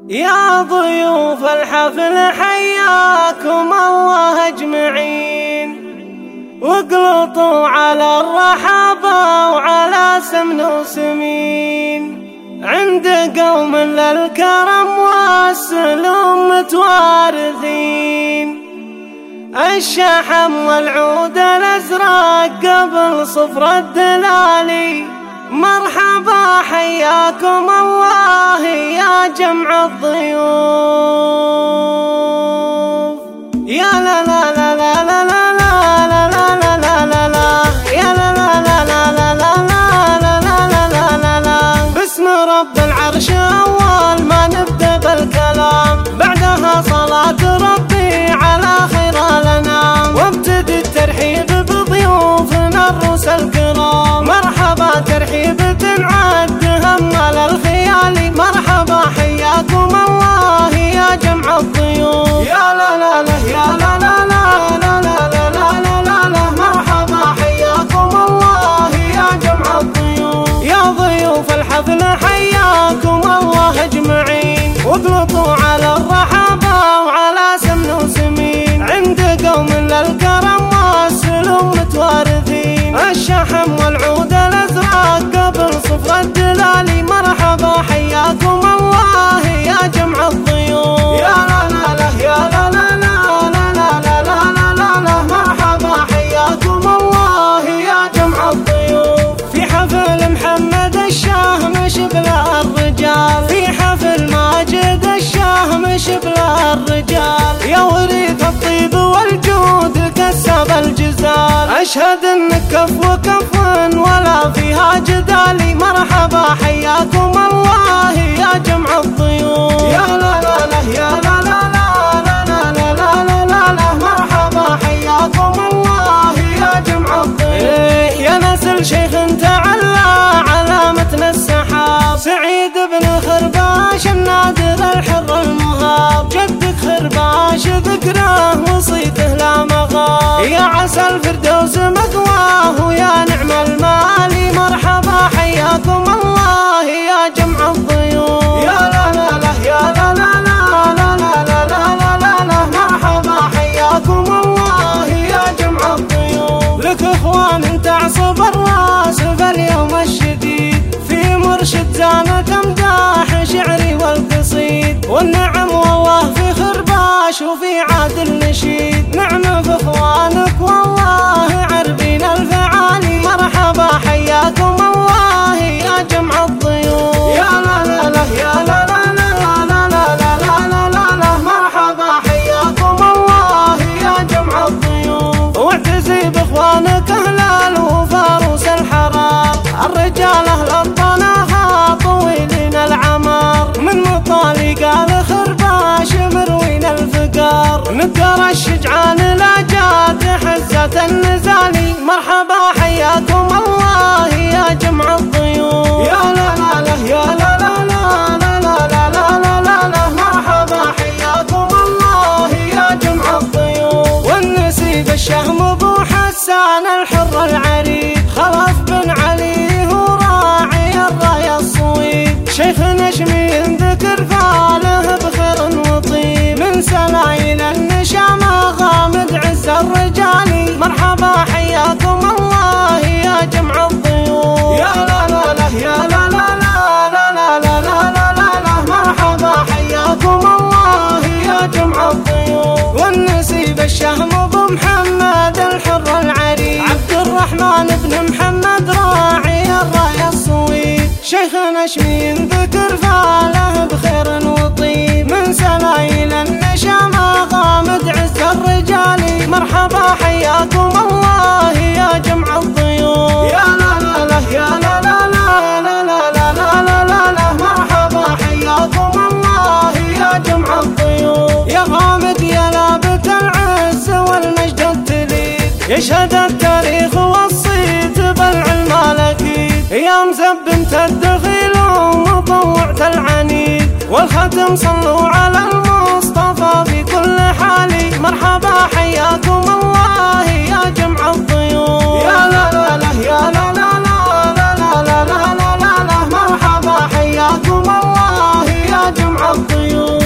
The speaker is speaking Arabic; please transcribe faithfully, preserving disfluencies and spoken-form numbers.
يا ضيوف الحفل حياكم الله أجمعين، واقلطوا على الرحابة وعلى سمن وسمين، عند قوم للكرم والسلوم متوارثين، الشحم والعود الأزرق قبل صفر الدلالي، مرحبا حياكم الله يا جمع الضيوف. يا لا لا لا لا لا لا لا لا لا لا لا لا يا لا لا لا لا لا لا لا لا لا لا لا. باسم رب العرش أول ما نبدأ بالكلام، بعدها صلاة ربي على خير الأنام، وابتدي الترحيب بضيوفنا الرسل الكرام. مرحبا ترحيب تنعد همال الخيالي، مرحبا حياكم الله يا جمع الضيوف. يا لا لا لا يا لا لا لا لا لا لا لا لا لا، مرحبا حياكم الله يا جمع الضيوف. يا ضيوف الحفل حياكم الله أجمعين، واقلطوا على الرحابة وعلى سمن وسمين، عند قوم للكرم والسلوم متوارثين، الشحم والعود الأزرق قبل صفر الدلالي، مرحبا حياكم الله يا جمع الضيوف. يا لا لا لا يا لا لا لا لا لا لا لا لا، مرحبا حياكم الله يا جمع الضيوف. في حفل محمد الشاه مشبله الرجال، في حفل ماجد الشاه مشبله الرجال، يا وريث الطيب والجود كسب الجزال، أشهد انك كف وكف ولا فيها جدالي، مرحبا حياكم الله يا جمع الضيوف. يا لا لا لا يا لا لا لا لا لا لا لا لا، مرحبا حياكم الله يا جمع الضيوف. يا نسل شيخ تعلى على متن السحاب، سعيد بن خرباش النادر الحر المهاب، جدك خرباش ذكره وصيته لا مغاب، يا عسى الفردوس مثواه يا نعم المالي، مرحبا حياكم الله يا جمع الضيوف. يا لا لا لا يا لا لا لا لا لا لا لا لا لا، مرحبا حياكم الله يا جمع الضيوف. لك اخوان تعصب الراس في اليوم الشديد، في مرشد زانت امداح شعري والقصيد، والنعم والله في خرباش وفي عاد النشيد، نعم في اخوانك والله عربين الفعالي، مرحبا حياكم الله يا جمع الضيوف. يا لا لا لا يا لا لا لا لا لا لا لا لا لا، مرحبا حياكم الله يا جمع الضيوف. واعتزي باخوانك اهل الوفاروس الحرام، الرجال اهل الطناها طويلين العمر، من مطالق آل خرباش مروين الفقار، نقر الشجعان لا جات حزة النزالي، مرحبا حياكم الله يا جمع الضيوف. يا لا لا لا يا لا لا لا لا لا لا لا لا لا، مرحبا حياكم الله يا جمع الضيوف. والنسيب الشهم ابو حسان الحر العريق، خلف بن علي هو راعي الراية الصويب، شيخ نشمي ذكر فاله بخير وطيب، من سلايل النشامة غامد عز الرجالي، مرحبا حياكم الله يا جمع الضيوف. يا لا لا لا يا لا لا لا لا لا لا لا لا لا، مرحبا حياكم الله يا جمع الضيوف. والنسيب الشهم ابو محمد الحر العريق، عبد الرحمن بن محمد راعي الراية الصويب، شيخ نشمي ذكر فاله بخير وطيب، من سلايل النشامة غامد عز الرجالي، مرحبا حياكم الله يا جمع الضيوف. يا لا لا لا يا لا لا لا لا لا لا لا لا لا، مرحبا حياكم الله يا جمع الضيوف. يا غامد يا لابت العز والمجد التليد، يشهد التاريخ والصيت بالعلم الأكيد، يا مزبنت الدخيل ومطوعت العنيد، والختم صلوا على المصطفى في كل حال، مرحبا حياكم الله يا جمع الضيوف. يا لا لا لا يا لا لا لا لا لا لا لا لا، مرحبا حياكم الله يا جمع الضيوف. الغيوم.